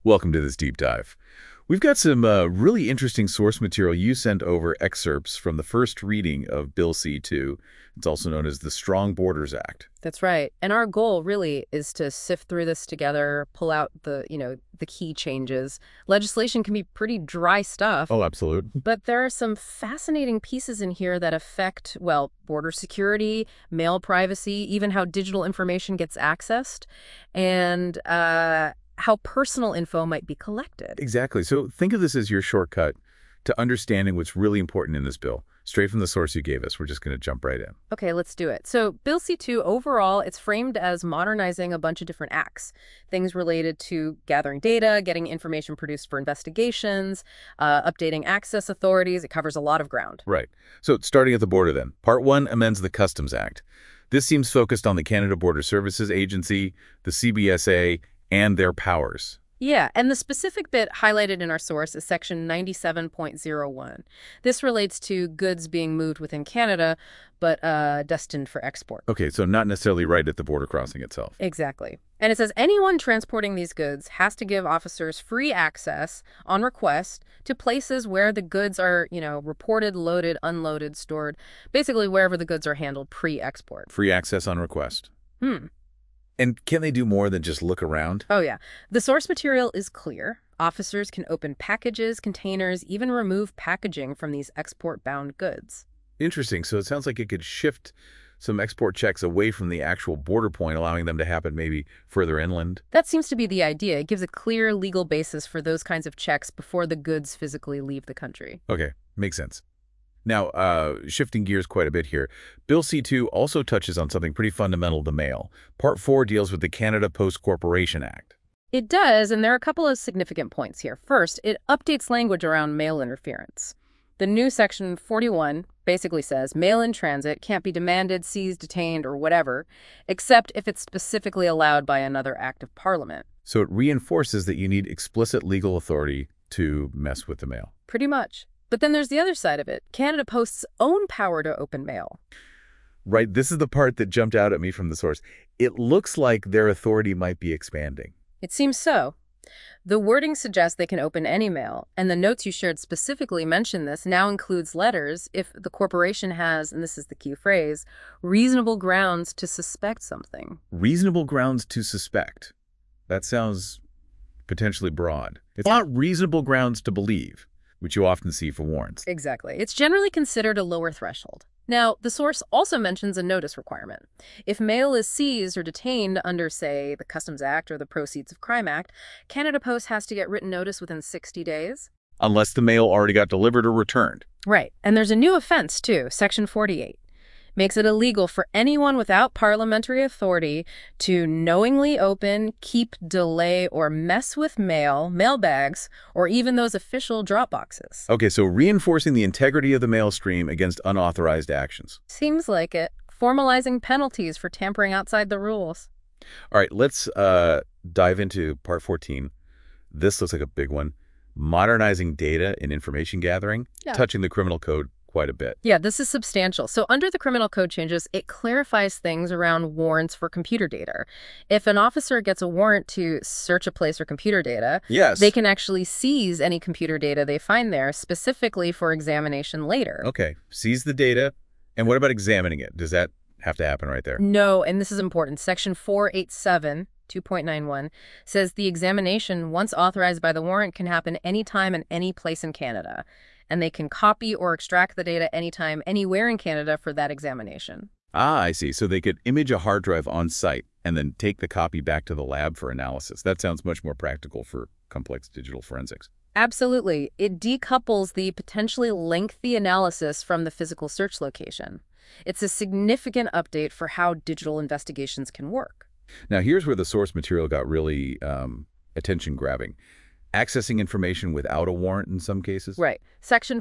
Welcome to this deep dive. We've got some really interesting source material. You sent over excerpts from the first reading of Bill C-2. It's also known as the Strong Borders Act. That's right. And our goal really is to sift through this together, pull out the key changes. Legislation can be pretty dry stuff, Oh, absolutely. but there are some fascinating pieces in here that affect, well, border security, mail privacy, even how digital information gets accessed, and how personal info might be collected. Exactly. So think of this as your shortcut to understanding what's really important in this bill. Straight from the source you gave us, we're just going to jump right in. Okay, let's do it. So Bill C-2, overall, it's framed as modernizing a bunch of different acts. Things related to gathering data, getting information produced for investigations, updating access authorities. It covers a lot of ground. Right. So starting at the border then. Part 1 amends the Customs Act. This seems focused on the Canada Border Services Agency, the CBSA, and their powers. Yeah, and the specific bit highlighted in our source is Section 97.01. This relates to goods being moved within Canada, but destined for export. Okay, so not necessarily right at the border crossing itself. Exactly. And it says anyone transporting these goods has to give officers free access on request to places where the goods are, reported, loaded, unloaded, stored, basically wherever the goods are handled pre-export. Free access on request. Hmm. And can they do more than just look around? Oh, yeah. The source material is clear. Officers can open packages, containers, even remove packaging from these export-bound goods. Interesting. So it sounds like it could shift some export checks away from the actual border point, allowing them to happen maybe further inland. That seems to be the idea. It gives a clear legal basis for those kinds of checks before the goods physically leave the country. Okay, makes sense. Now, shifting gears quite a bit here, Bill C-2 also touches on something pretty fundamental to mail. Part 4 deals with the Canada Post Corporation Act. It does, and there are a couple of significant points here. First, it updates language around mail interference. The new Section 41 basically says mail in transit can't be demanded, seized, detained, or whatever, except if it's specifically allowed by another act of Parliament. So it reinforces that you need explicit legal authority to mess with the mail. Pretty much. But then there's the other side of it. Canada Post's own power to open mail. Right, this is the part that jumped out at me from the source. It looks like their authority might be expanding. It seems so. The wording suggests they can open any mail, and the notes you shared specifically mention this, now includes letters if the corporation has, and this is the key phrase, reasonable grounds to suspect something. Reasonable grounds to suspect. That sounds potentially broad. It's not reasonable grounds to believe, which you often see for warrants. Exactly. It's generally considered a lower threshold. Now, the source also mentions a notice requirement. If mail is seized or detained under, say, the Customs Act or the Proceeds of Crime Act, Canada Post has to get written notice within 60 days. Unless the mail already got delivered or returned. Right. And there's a new offense, too, Section 48. Makes it illegal for anyone without parliamentary authority to knowingly open, keep, delay, or mess with mail bags, or even those official drop boxes. Okay, so reinforcing the integrity of the mail stream against unauthorized actions. Seems like it. Formalizing penalties for tampering outside the rules. All right, let's dive into Part 14. This looks like a big one. Modernizing data and information gathering, touching the criminal code quite a bit. Yeah, this is substantial. So under the criminal code changes, it clarifies things around warrants for computer data. If an officer gets a warrant to search a place for computer data, Yes. they can actually seize any computer data they find there, specifically for examination later. Okay, seize the data. And what about examining it? Does that have to happen right there? No, and this is important. Section 487, 2.91, says the examination, once authorized by the warrant, can happen anytime and any place in Canada. And they can copy or extract the data anytime, anywhere in Canada for that examination. Ah, I see. So they could image a hard drive on site and then take the copy back to the lab for analysis. That sounds much more practical for complex digital forensics. Absolutely. It decouples the potentially lengthy analysis from the physical search location. It's a significant update for how digital investigations can work. Now, here's where the source material got really attention-grabbing. Accessing information without a warrant in some cases? Right. Section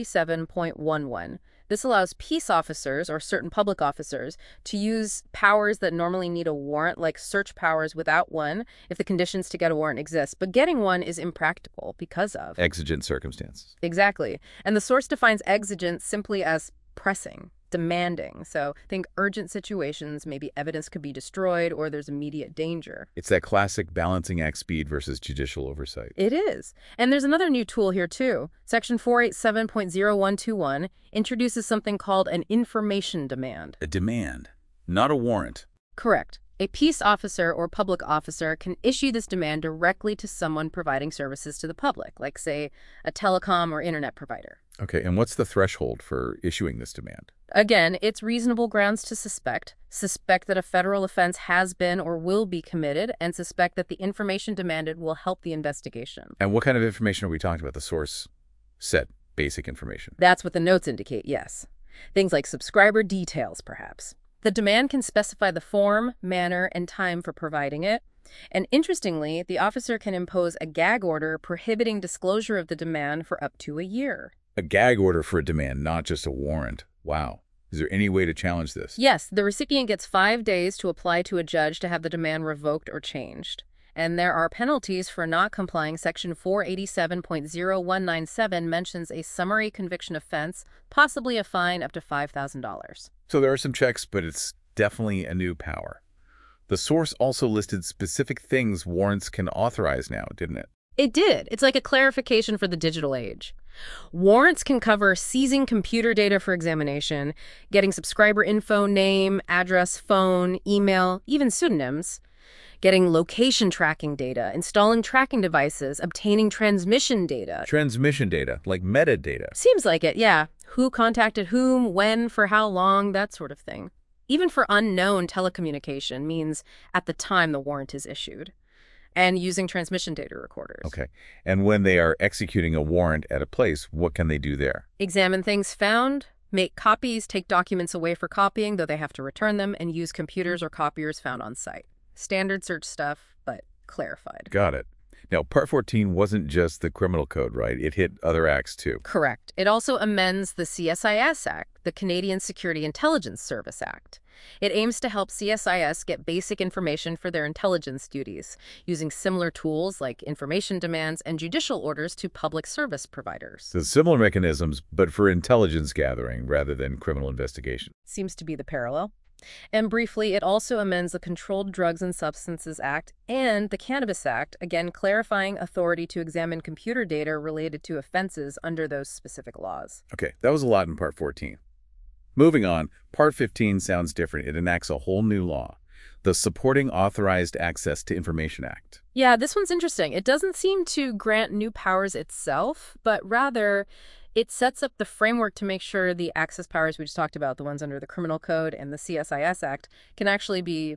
487.11. This allows peace officers or certain public officers to use powers that normally need a warrant, like search powers without one, if the conditions to get a warrant exist. But getting one is impractical because of Exigent circumstances. Exactly. And the source defines exigent simply as pressing. demanding. So think urgent situations, maybe evidence could be destroyed or there's immediate danger. It's that classic balancing act speed versus judicial oversight. It is. And there's another new tool here, too. Section 487.0121 introduces something called an information demand. A demand, not a warrant. Correct. A peace officer or public officer can issue this demand directly to someone providing services to the public, like, say, a telecom or internet provider. Okay, and what's the threshold for issuing this demand? Again, it's reasonable grounds to suspect that a federal offense has been or will be committed, and suspect that the information demanded will help the investigation. And what kind of information are we talking about? The source set basic information. That's what the notes indicate, yes. Things like subscriber details, perhaps. The demand can specify the form, manner, and time for providing it. And interestingly, the officer can impose a gag order prohibiting disclosure of the demand for up to a year. A gag order for a demand, not just a warrant. Wow. Is there any way to challenge this? Yes, the recipient gets 5 days to apply to a judge to have the demand revoked or changed. And there are penalties for not complying. Section 487.0197 mentions a summary conviction offense, possibly a fine up to $5,000. So there are some checks, but it's definitely a new power. The source also listed specific things warrants can authorize now, didn't it? It did. It's like a clarification for the digital age. Warrants can cover seizing computer data for examination, getting subscriber info, name, address, phone, email, even pseudonyms, getting location tracking data, installing tracking devices, obtaining transmission data. Transmission data, like metadata. Seems like it, yeah. Who contacted whom, when, for how long, that sort of thing. Even for unknown telecommunication means at the time the warrant is issued. And using transmission data recorders. Okay. And when they are executing a warrant at a place, what can they do there? Examine things found, make copies, take documents away for copying, though they have to return them, and use computers or copiers found on site. Standard search stuff, but clarified. Got it. Now, Part 14 wasn't just the criminal code, right? It hit other acts, too. Correct. It also amends the CSIS Act, the Canadian Security Intelligence Service Act. It aims to help CSIS get basic information for their intelligence duties, using similar tools like information demands and judicial orders to public service providers. So similar mechanisms, but for intelligence gathering rather than criminal investigation. Seems to be the parallel. And briefly, it also amends the Controlled Drugs and Substances Act and the Cannabis Act, again clarifying authority to examine computer data related to offenses under those specific laws. Okay, that was a lot in Part 14. Moving on, Part 15 sounds different. It enacts a whole new law, the Supporting Authorized Access to Information Act. Yeah, this one's interesting. It doesn't seem to grant new powers itself, but rather it sets up the framework to make sure the access powers we just talked about, the ones under the Criminal Code and the CSIS Act, can actually be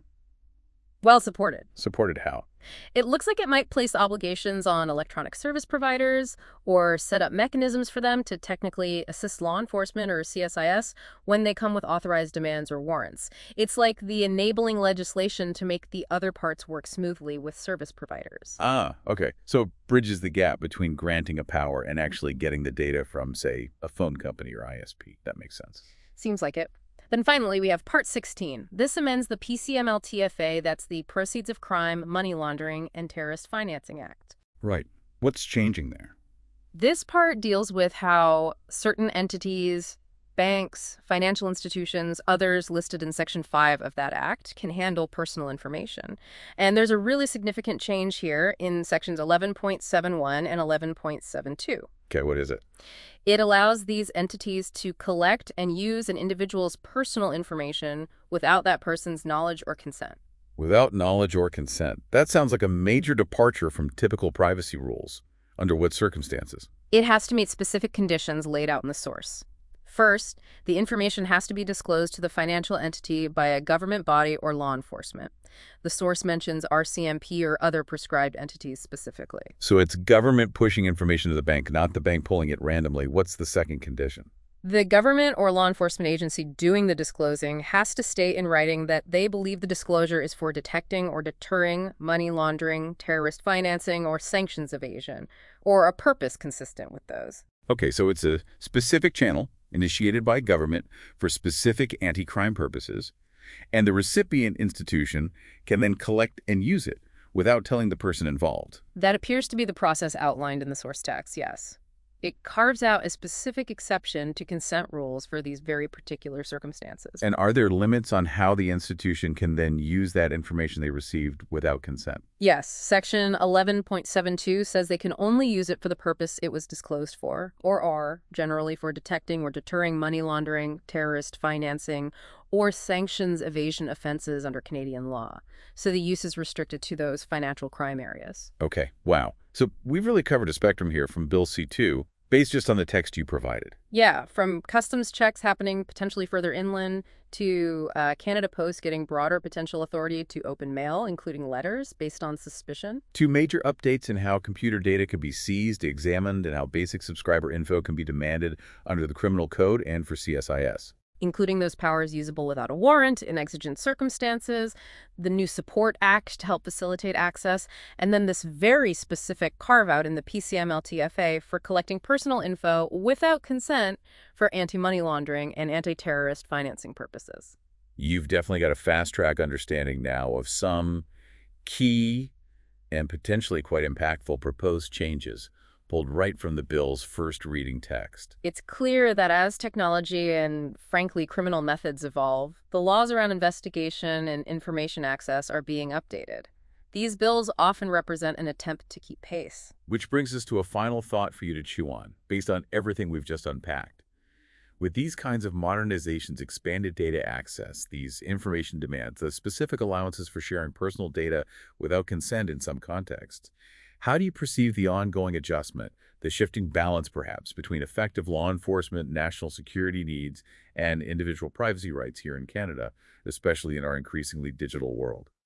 well supported. Supported how? It looks like it might place obligations on electronic service providers or set up mechanisms for them to technically assist law enforcement or CSIS when they come with authorized demands or warrants. It's like the enabling legislation to make the other parts work smoothly with service providers. Ah, okay. So it bridges the gap between granting a power and actually getting the data from, say, a phone company or ISP. That makes sense. Seems like it. Then finally, we have Part 16. This amends the PCML-TFA, that's the Proceeds of Crime, Money Laundering, and Terrorist Financing Act. Right. What's changing there? This part deals with how certain entities, banks, financial institutions, others listed in Section 5 of that act can handle personal information. And there's a really significant change here in Sections 11.71 and 11.72. Okay, what is it? It allows these entities to collect and use an individual's personal information without that person's knowledge or consent. Without knowledge or consent. That sounds like a major departure from typical privacy rules. Under what circumstances? It has to meet specific conditions laid out in the source. First, the information has to be disclosed to the financial entity by a government body or law enforcement. The source mentions RCMP or other prescribed entities specifically. So it's government pushing information to the bank, not the bank pulling it randomly. What's the second condition? The government or law enforcement agency doing the disclosing has to state in writing that they believe the disclosure is for detecting or deterring money laundering, terrorist financing, or sanctions evasion, or a purpose consistent with those. Okay, so it's a specific channel initiated by government for specific anti-crime purposes, and the recipient institution can then collect and use it without telling the person involved. That appears to be the process outlined in the source text, yes. It carves out a specific exception to consent rules for these very particular circumstances. And are there limits on how the institution can then use that information they received without consent? Yes, Section 11.72 says they can only use it for the purpose it was disclosed for, or are, generally for detecting or deterring money laundering, terrorist financing, or sanctions evasion offenses under Canadian law. So the use is restricted to those financial crime areas. Okay, wow. So we've really covered a spectrum here from Bill C-2, based just on the text you provided. Yeah, from customs checks happening potentially further inland to Canada Post getting broader potential authority to open mail, including letters based on suspicion. Two major updates in how computer data can be seized, examined, and how basic subscriber info can be demanded under the criminal code and for CSIS. Including those powers usable without a warrant in exigent circumstances, the new Support Act to help facilitate access, and then this very specific carve-out in the PCM-LTFA for collecting personal info without consent for anti-money laundering and anti-terrorist financing purposes. You've definitely got a fast-track understanding now of some key and potentially quite impactful proposed changes pulled right from the bill's first reading text. It's clear that as technology and, frankly, criminal methods evolve, the laws around investigation and information access are being updated. These bills often represent an attempt to keep pace. Which brings us to a final thought for you to chew on, based on everything we've just unpacked. With these kinds of modernizations, expanded data access, these information demands, the specific allowances for sharing personal data without consent in some contexts, how do you perceive the ongoing adjustment, the shifting balance perhaps, between effective law enforcement, national security needs, and individual privacy rights here in Canada, especially in our increasingly digital world?